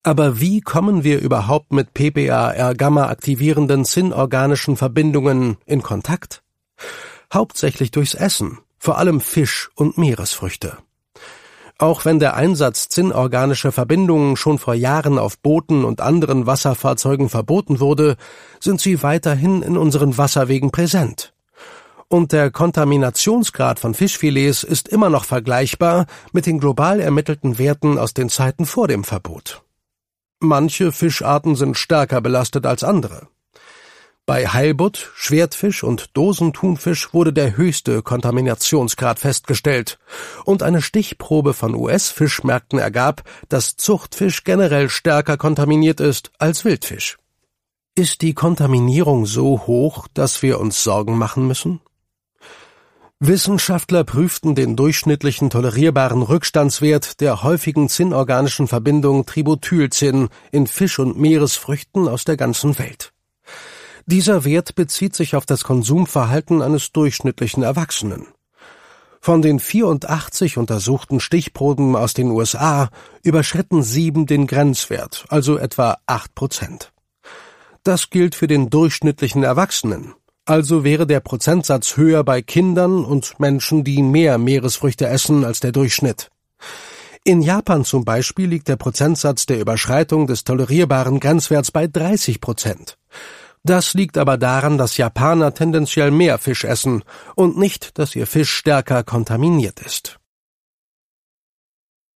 Aber wie kommen wir überhaupt mit PPAR-Gamma-aktivierenden zinnorganischen Verbindungen in Kontakt? Hauptsächlich durchs Essen, vor allem Fisch und Meeresfrüchte. Auch wenn der Einsatz zinnorganischer Verbindungen schon vor Jahren auf Booten und anderen Wasserfahrzeugen verboten wurde, sind sie weiterhin in unseren Wasserwegen präsent. Und der Kontaminationsgrad von Fischfilets ist immer noch vergleichbar mit den global ermittelten Werten aus den Zeiten vor dem Verbot. Manche Fischarten sind stärker belastet als andere. Bei Heilbutt, Schwertfisch und Dosenthunfisch wurde der höchste Kontaminationsgrad festgestellt und eine Stichprobe von US-Fischmärkten ergab, dass Zuchtfisch generell stärker kontaminiert ist als Wildfisch. Ist die Kontaminierung so hoch, dass wir uns Sorgen machen müssen? Wissenschaftler prüften den durchschnittlichen tolerierbaren Rückstandswert der häufigen zinnorganischen Verbindung Tributylzin in Fisch- und Meeresfrüchten aus der ganzen Welt. Dieser Wert bezieht sich auf das Konsumverhalten eines durchschnittlichen Erwachsenen. Von den 84 untersuchten Stichproben aus den USA überschritten 7 den Grenzwert, also etwa 8%. Das gilt für den durchschnittlichen Erwachsenen, also wäre der Prozentsatz höher bei Kindern und Menschen, die mehr Meeresfrüchte essen als der Durchschnitt. In Japan zum Beispiel liegt der Prozentsatz der Überschreitung des tolerierbaren Grenzwerts bei 30%. Das liegt aber daran, dass Japaner tendenziell mehr Fisch essen und nicht, dass ihr Fisch stärker kontaminiert ist.